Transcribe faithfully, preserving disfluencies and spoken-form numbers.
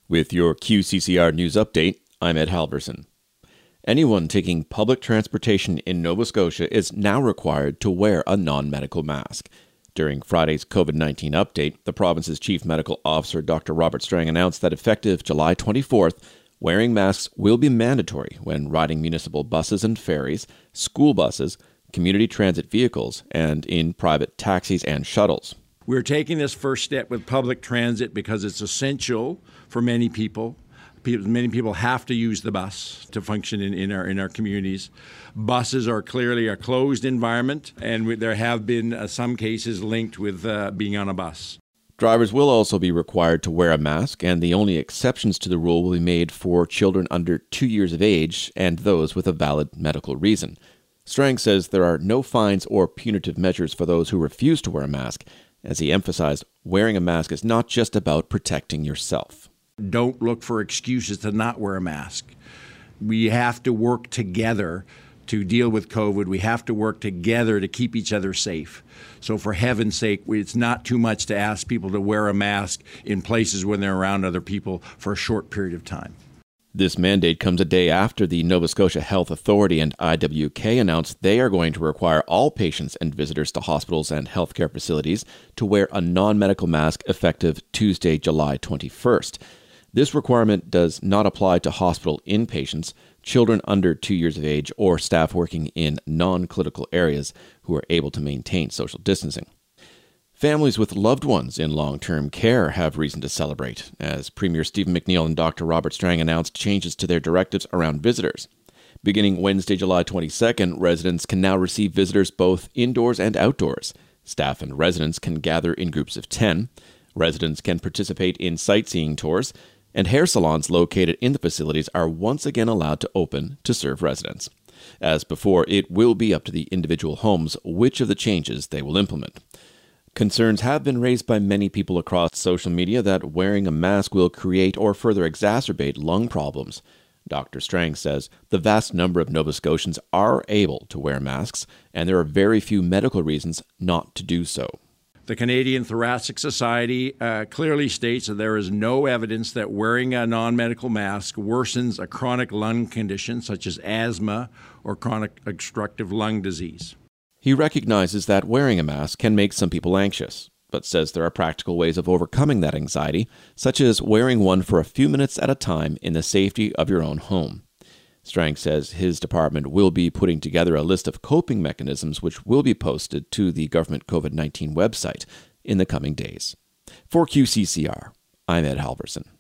With your Q C C R News Update, I'm Ed Halverson. Anyone taking public transportation in Nova Scotia is now required to wear a non-medical mask. During Friday's COVID nineteen update, the province's Chief Medical Officer, Doctor Robert Strang, announced that effective July twenty-fourth, wearing masks will be mandatory when riding municipal buses and ferries, school buses, community transit vehicles, and in private taxis and shuttles. We're taking this first step with public transit because it's essential for many people. Many people have to use the bus to function in, in, our, in our communities. Buses are clearly a closed environment, and we, there have been uh, some cases linked with uh, being on a bus. Drivers will also be required to wear a mask, and the only exceptions to the rule will be made for children under two years of age and those with a valid medical reason. Strang says there are no fines or punitive measures for those who refuse to wear a mask, as he emphasized wearing a mask is not just about protecting yourself. Don't look for excuses to not wear a mask. We have to work together to deal with COVID. We have to work together to keep each other safe. So for heaven's sake, it's not too much to ask people to wear a mask in places when they're around other people for a short period of time. This mandate comes a day after the Nova Scotia Health Authority and I W K announced they are going to require all patients and visitors to hospitals and healthcare facilities to wear a non-medical mask effective Tuesday, July twenty-first. This requirement does not apply to hospital inpatients, children under two years of age, or staff working in non-clinical areas who are able to maintain social distancing. Families with loved ones in long-term care have reason to celebrate, as Premier Stephen McNeil and Doctor Robert Strang announced changes to their directives around visitors. Beginning Wednesday, July twenty-second, residents can now receive visitors both indoors and outdoors. Staff and residents can gather in groups of ten. Residents can participate in sightseeing tours, and hair salons located in the facilities are once again allowed to open to serve residents. As before, it will be up to the individual homes which of the changes they will implement. Concerns have been raised by many people across social media that wearing a mask will create or further exacerbate lung problems. Doctor Strang says the vast number of Nova Scotians are able to wear masks, and there are very few medical reasons not to do so. The Canadian Thoracic Society uh, clearly states that there is no evidence that wearing a non-medical mask worsens a chronic lung condition such as asthma or chronic obstructive lung disease. He recognizes that wearing a mask can make some people anxious, but says there are practical ways of overcoming that anxiety, such as wearing one for a few minutes at a time in the safety of your own home. Strang says his department will be putting together a list of coping mechanisms which will be posted to the government COVID nineteen website in the coming days. For Q C C R, I'm Ed Halverson.